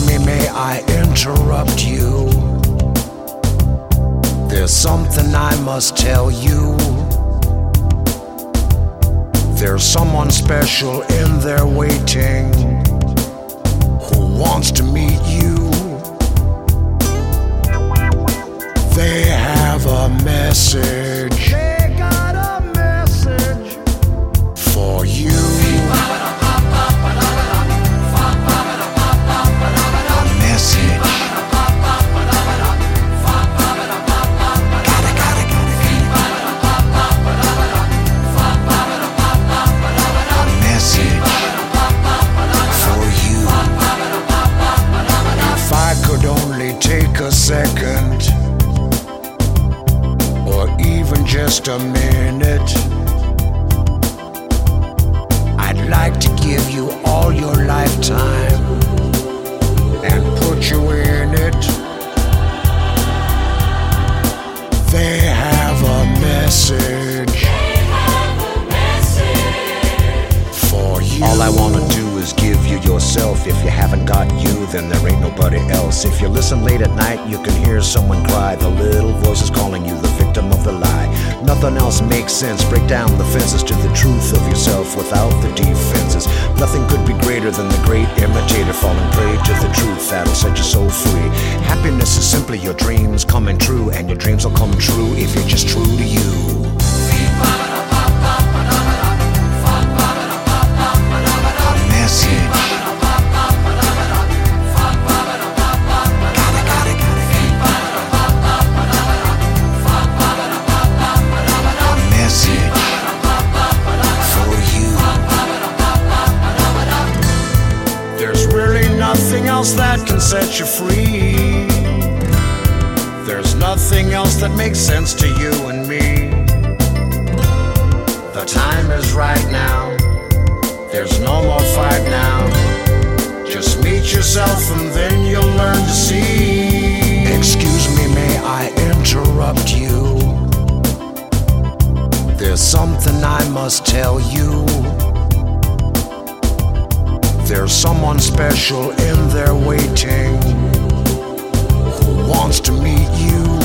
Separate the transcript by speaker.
Speaker 1: me, may I interrupt you? There's something I must tell you. There's someone special in there waiting who wants to meet you. They have a message. They got a message for you. A second, or even just a minute, I'd like to give you all your lifetime and put you in it. They have a message for you.
Speaker 2: All I wanna do is give you yourself. If you haven't got you, then there ain't nobody else. If you listen late at night, you can hear someone cry. The little voice is calling you, the victim of the lie. Nothing else makes sense. Break down the fences to the truth of yourself without the defenses. Nothing could be greater than the great imitator falling prey to the truth that'll set your soul free. Happiness is simply your dreams coming true, and your dreams will come true if you're just true to you.
Speaker 1: Nothing else that can set you free. There's nothing else that makes sense to you and me. The time is right now. There's no more fight now. Just meet yourself and then you'll learn to see. Excuse me, may I interrupt you? There's something I must tell you. There's someone special in there waiting who wants to meet you.